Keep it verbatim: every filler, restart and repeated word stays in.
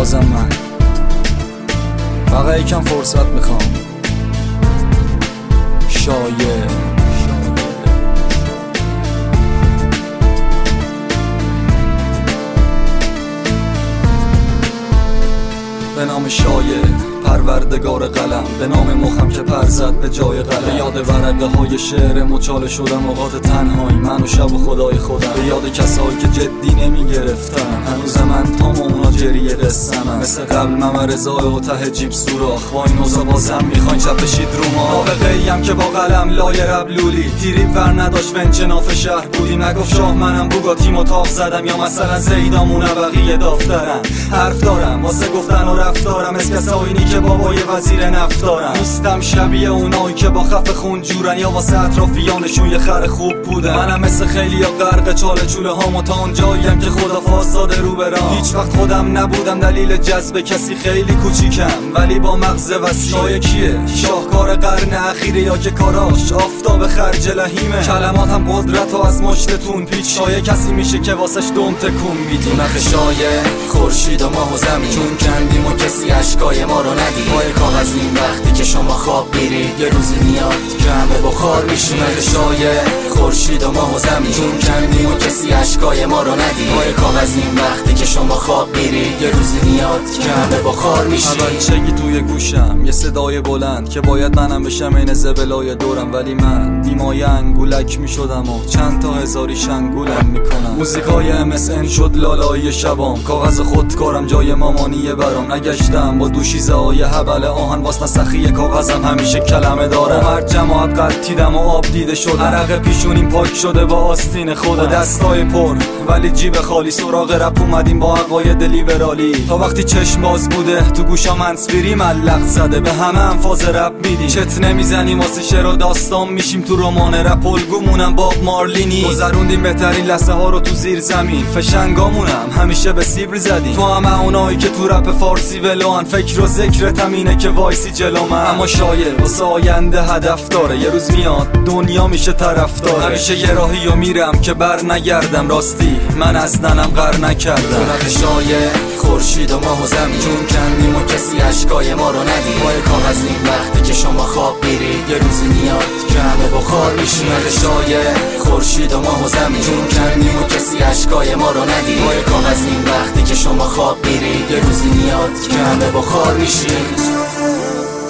بازم من فقط یکم فرصت میخوام. شایع به نام شایع پروردگار قلم، به نام مخم که پر زد به جای قلم. به یاد ورقه های شعر مچاله شدم اوقات تنهایی من و شب و خدای خودم. به یاد کسایی که جدی نمی گرفتن هنوز من تام اونا جریه قصه‌ام. مثل قبل ممرزای و ته جیب سوراخ با این اوضاع بازم میخواین چپ بشید رو ما. نابغه‌ای ام که با قلم لای ربلولی تیریب ور نداشت و انچناف شهر بودیم. نگفت شاه منم بوگاتیم و تاق زدم، یا مثلا زیدامون بقیه دافترن. حرف دارم واسه گفتن و رفتارم از کسایی که بابای وزیر نفت دارم. نیستم شبیه اونایی که با خف خون جورن یا واسه اطرافیانشون یه خر خوب بودن. منم مثل خیلی یا غرق چاله چوله هام تا اون جاییم که خدا فاصاده رو برام. هیچ وقت خودم نبودم دلیل جذب کسی، خیلی کوچیکم ولی با مغز وسیع. شایع کیه؟ شاهکار قرن اخیره یا که کاراش آفتاب خرج لهیمه. کلماتم قدرت و از مشتتون پیچ. شایع کسی میشه که واسش دم تکون میدی. نخ شایع خورشید و ماه و زمین چون کندیم و کسی اشکای ما رو ندید. پای کاغذیم وقتی که شما خواب میرید یه روزی میاد که همه بخار میشیم. شایع خورشید و ماه و زمین چون کندیم و کسی اشکای ما رو ندید. پای کاغذیم وقتی که شما خواب میرید یه روزی میاد که همه بخار میشیم. اول چگی توی گوشم یه صدای بلند که باید منم بشم این زبلای دورم، ولی من بیمایه انگولک میشدم و چند تا هزاری شنگولم میکنم. موزیکای ام اس ان شد لالایی شبام، کاغذ خودکارم جای مامانیه برام. نگشتم با دوشیزه های حبل آهن واسه سخی کاغذم همیشه کلمه دارم. هر جماعت قطیدم و آب دیده شد، عرق پیشونیم پاک شده با آستین خودم. دستای پر ولی جیب خالی، سراغ رپ اومدیم با عقاید لیبرالی. تا وقتی چشم باز بوده تو گوشام منصفیری ملق زده، به همه انفاز رپ میدیم. چت نمیزنیم واسه شعر و داستان میشیم تو رمان رپ. الگومونم باب مارلینی، گذروندیم بهترین لحظه ها رو تو زیر زمین. فشنگامونم همیشه به سیبر زدیم. تو همه اونایی که تو رپ فارسی ولوان، فکر و ذکرتم اینه که وایسی جلو من. اما شایع واسه آینده هدف داره، یه روز میاد دنیا میشه طرفدار. همیشه یه راهی و میرم که بر نگردم، راستی من از دنم غر نکردم. تو شایع خورشید و ماه و زمین چون کندیم و کسی اشکای ما رو ندید. پای کاغذیم وقتی که شما خواب میرید یه روزی میاد که همه بخار میشیم. شایع خورشید و ماه و زمین چون کندیم و کسی اشکای ما رو ندید. پای کاغذیم وقتی که شما خواب میرید یه روزی میاد که همه بخار میشیم.